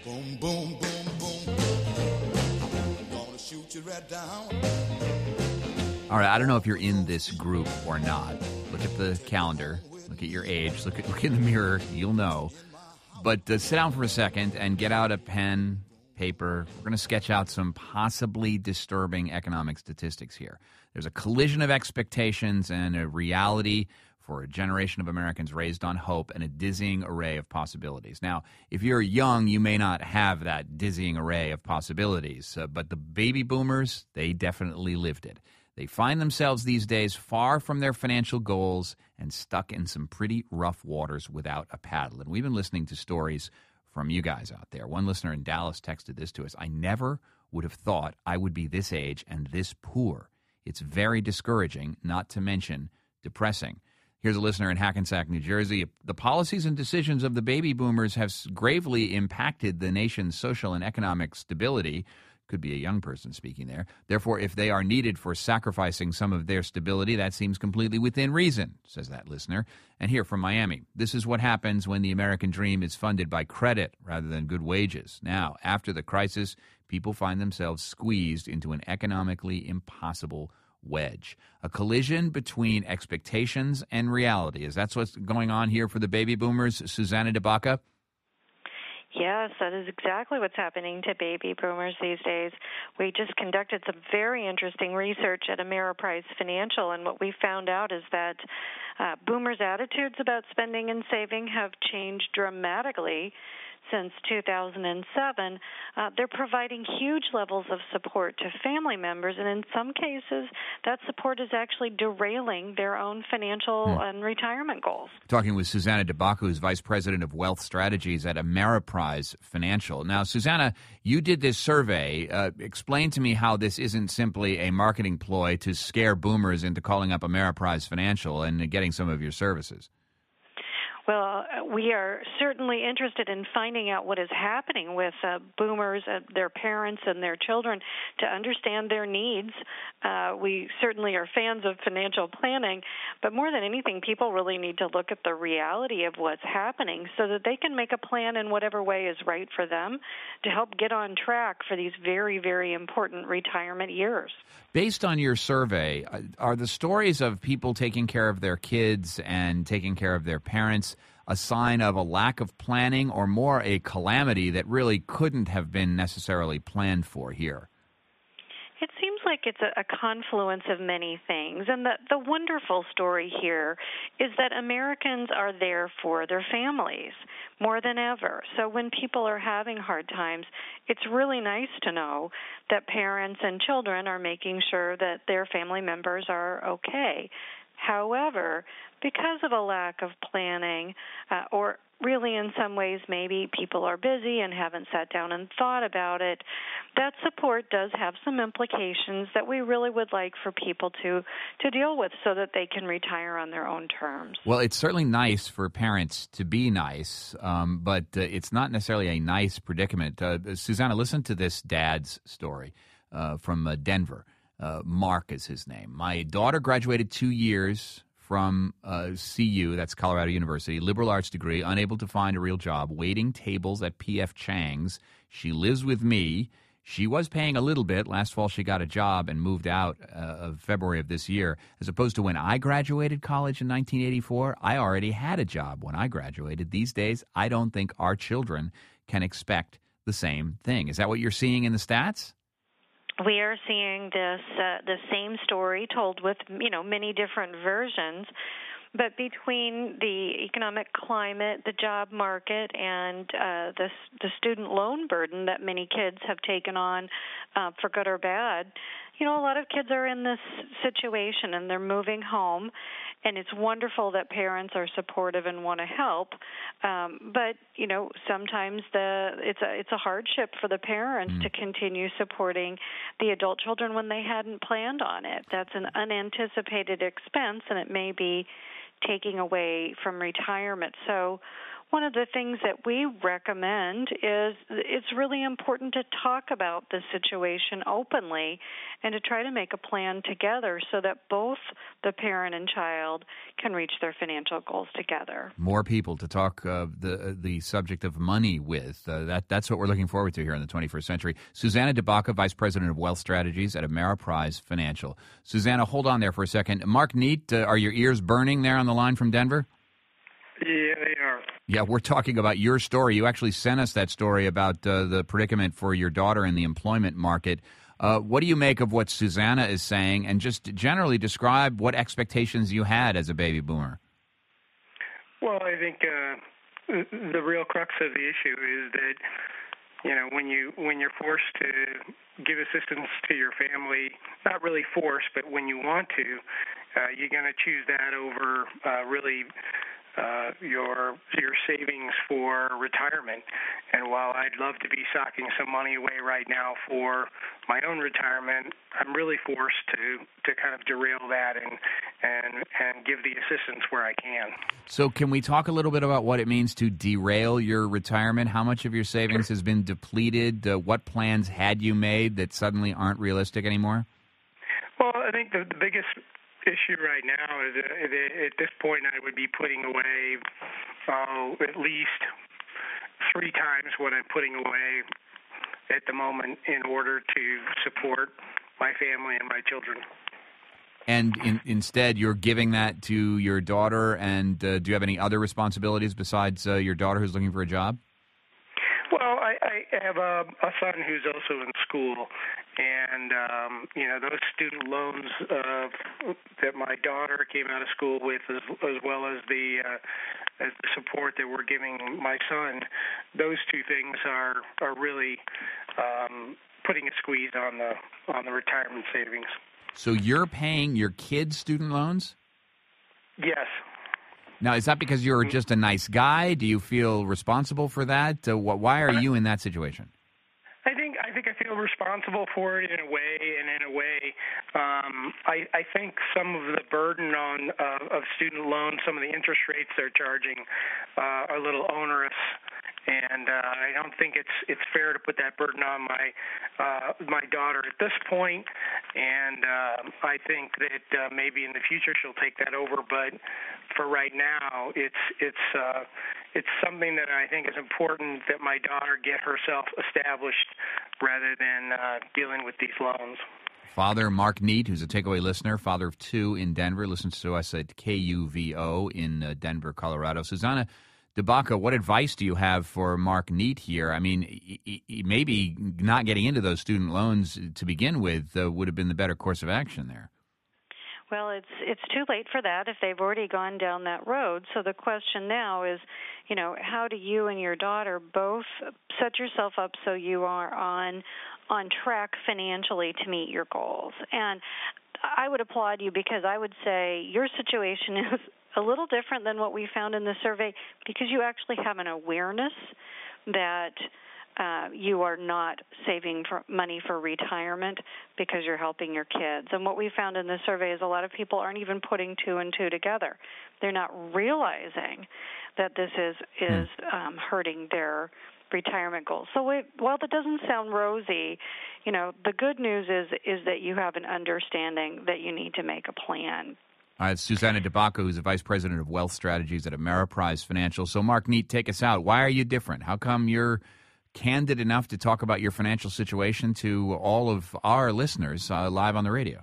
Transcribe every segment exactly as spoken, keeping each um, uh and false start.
Boom, boom, boom, boom. Gonna shoot you right down. All right, I don't know if you're in this group or not. Look at the calendar. Look at your age. Look at look in the mirror. You'll know. But uh, sit down for a second and get out a pen, paper. We're going to sketch out some possibly disturbing economic statistics here. There's a collision of expectations and a reality for a generation of Americans raised on hope and a dizzying array of possibilities. Now, if you're young, you may not have that dizzying array of possibilities, uh, but the baby boomers, they definitely lived it. They find themselves these days far from their financial goals and stuck in some pretty rough waters without a paddle. And we've been listening to stories from you guys out there. One listener in Dallas texted this to us. I never would have thought I would be this age and this poor. It's very discouraging, not to mention depressing. Here's a listener in Hackensack, New Jersey. The policies and decisions of the baby boomers have gravely impacted the nation's social and economic stability. Could be a young person speaking there. Therefore, if they are needed for sacrificing some of their stability, that seems completely within reason, says that listener. And here from Miami, this is what happens when the American dream is funded by credit rather than good wages. Now, after the crisis, people find themselves squeezed into an economically impossible wedge, a collision between expectations and reality. Is that what's going on here for the baby boomers, Susanna DeBaca? Yes, that is exactly what's happening to baby boomers these days. We just conducted some very interesting research at Ameriprise Financial, and what we found out is that uh, boomers' attitudes about spending and saving have changed dramatically since two thousand seven. Uh, they're providing huge levels of support to family members, and in some cases, that support is actually derailing their own financial hmm. and retirement goals. Talking with Susanna DeBaca, who's Vice President of Wealth Strategies at Ameriprise Financial. Now, Susanna, you did this survey. Uh, explain to me how this isn't simply a marketing ploy to scare boomers into calling up Ameriprise Financial and getting some of your services. Well, we are certainly interested in finding out what is happening with uh, boomers, uh, their parents, and their children to understand their needs. Uh, we certainly are fans of financial planning, but more than anything, people really need to look at the reality of what's happening so that they can make a plan in whatever way is right for them to help get on track for these very, very important retirement years. Based on your survey, are the stories of people taking care of their kids and taking care of their parents a sign of a lack of planning or more a calamity that really couldn't have been necessarily planned for here? It seems like it's a, a confluence of many things. And the, the wonderful story here is that Americans are there for their families more than ever. So when people are having hard times, it's really nice to know that parents and children are making sure that their family members are okay. However, because of a lack of planning, uh, or really in some ways maybe people are busy and haven't sat down and thought about it, that support does have some implications that we really would like for people to, to deal with so that they can retire on their own terms. Well, it's certainly nice for parents to be nice, um, but uh, it's not necessarily a nice predicament. Uh, Susanna, listen to this dad's story uh, from uh, Denver. Uh, Mark is his name. My daughter graduated two years from uh, C U, that's Colorado University, liberal arts degree, unable to find a real job, waiting tables at P F Chang's. She lives with me. She was paying a little bit. Last fall she got a job and moved out uh, of February of this year. As opposed to when I graduated college in nineteen eighty-four, I already had a job when I graduated. These days, I don't think our children can expect the same thing. Is that what you're seeing in the stats? We are seeing this uh, the same story told with, you know, many different versions. But between the economic climate, the job market, and uh, the, the student loan burden that many kids have taken on, uh, for good or bad, you know, a lot of kids are in this situation and they're moving home, and it's wonderful that parents are supportive and want to help. Um, but you know, sometimes the it's a it's a hardship for the parents mm. to continue supporting the adult children when they hadn't planned on it. That's an unanticipated expense, and it may be taking away from retirement. So one of the things that we recommend is it's really important to talk about the situation openly and to try to make a plan together so that both the parent and child can reach their financial goals together. More people to talk uh, the the subject of money with. Uh, that That's what we're looking forward to here in the twenty-first century. Susanna DeBacca, Vice President of Wealth Strategies at Ameriprise Financial. Susanna, hold on there for a second. Mark Neat, uh, are your ears burning there on the line from Denver? Yeah, they are. Yeah, we're talking about your story. You actually sent us that story about uh, the predicament for your daughter in the employment market. Uh, what do you make of what Susanna is saying, and just generally describe what expectations you had as a baby boomer? Well, I think uh, the real crux of the issue is that, you know, when you when you're forced to give assistance to your family, not really forced, but when you want to, uh, you're going to choose that over uh, really uh, your your savings for retirement. And while I'd love to be socking some money away right now for my own retirement, I'm really forced to, to kind of derail that and, and and give the assistance where I can. So can we talk a little bit about what it means to derail your retirement? How much of your savings has been depleted? Uh, what plans had you made that suddenly aren't realistic anymore? Well, I think the, the biggest issue right now is that at this point I would be putting away uh, at least three times what I'm putting away at the moment in order to support my family and my children. And in, instead, you're giving that to your daughter, and uh, do you have any other responsibilities besides uh, your daughter who's looking for a job? Well, I, I have a, a son who's also in school, and, um, you know, those student loans uh, that my daughter came out of school with, as, as well as the, uh, as the support that we're giving my son, those two things are, are really um, putting a squeeze on the on the retirement savings. So you're paying your kids' student loans? Yes. Now, is that because you're just a nice guy? Do you feel responsible for that? Uh, wh- why are you in that situation? I think I think I feel responsible for it in a way, and in a way, um, I, I think some of the burden on uh, of student loans, some of the interest rates they're charging, uh, are a little onerous. And uh, I don't think it's it's fair to put that burden on my uh, my daughter at this point. And uh, I think that uh, maybe in the future she'll take that over. But for right now, it's it's uh, it's something that I think is important that my daughter get herself established rather than uh, dealing with these loans. Father Mark Neat, who's a takeaway listener, father of two in Denver, listens to us at K U V O in uh, Denver, Colorado. Susanna DeBacca, what advice do you have for Mark Neat here? I mean, he, he, maybe not getting into those student loans to begin with uh, would have been the better course of action there. Well, it's it's too late for that if they've already gone down that road. So the question now is, you know, how do you and your daughter both set yourself up so you are on on track financially to meet your goals? And I would applaud you because I would say your situation is a little different than what we found in the survey because you actually have an awareness that uh, you are not saving for money for retirement because you're helping your kids. And what we found in the survey is a lot of people aren't even putting two and two together. They're not realizing that this is is um, hurting their retirement goals. So it, while that doesn't sound rosy, you know, the good news is is that you have an understanding that you need to make a plan. All right, Susanna DeBacca, who's the Vice President of Wealth Strategies at Ameriprise Financial. So, Mark Neat, take us out. Why are you different? How come you're candid enough to talk about your financial situation to all of our listeners uh, live on the radio?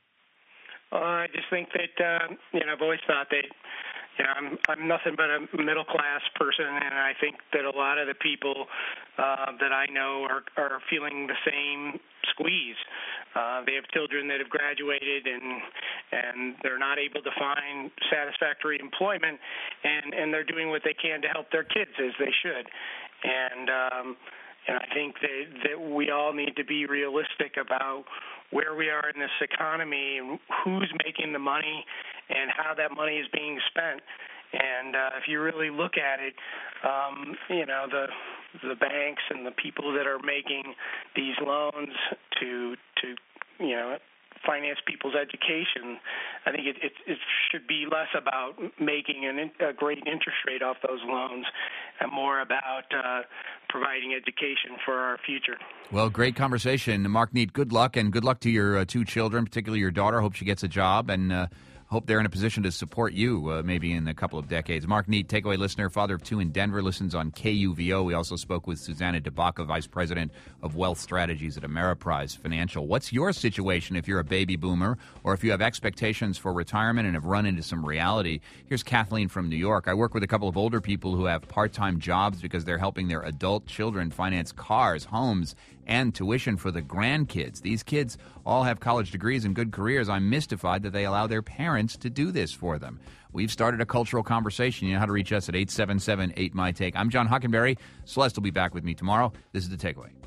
Well, I just think that, uh, you know, I've always thought that, you know, I'm I'm nothing but a middle class person, and I think that a lot of the people uh, that I know are are feeling the same squeeze. Uh, they have children that have graduated, and and they're not able to find satisfactory employment, and, and they're doing what they can to help their kids as they should. And um, and I think that that we all need to be realistic about where we are in this economy, and who's making the money, and how that money is being spent. And uh, if you really look at it, um, you know, the the banks and the people that are making these loans to to you know finance people's education. I think it, it, it should be less about making an, a great interest rate off those loans and more about uh, providing education for our future. Well, great conversation. Mark Neate, good luck, and good luck to your uh, two children, particularly your daughter. Hope she gets a job, and uh, hope they're in a position to support you uh, maybe in a couple of decades. Mark Neate, takeaway listener, father of two in Denver, listens on K U V O. We also spoke with Susanna DeBaca, Vice President of Wealth Strategies at Ameriprise Financial. What's your situation if you're a baby boomer or if you have expectations for retirement and have run into some reality? Here's Kathleen from New York. I work with a couple of older people who have part-time jobs because they're helping their adult children finance cars, homes, and tuition for the grandkids. These kids all have college degrees and good careers. I'm mystified that they allow their parents to do this for them. We've started a cultural conversation. You know how to reach us at eight seven seven eight my take. I'm John Hockenberry. Celeste will be back with me tomorrow. This is The Takeaway.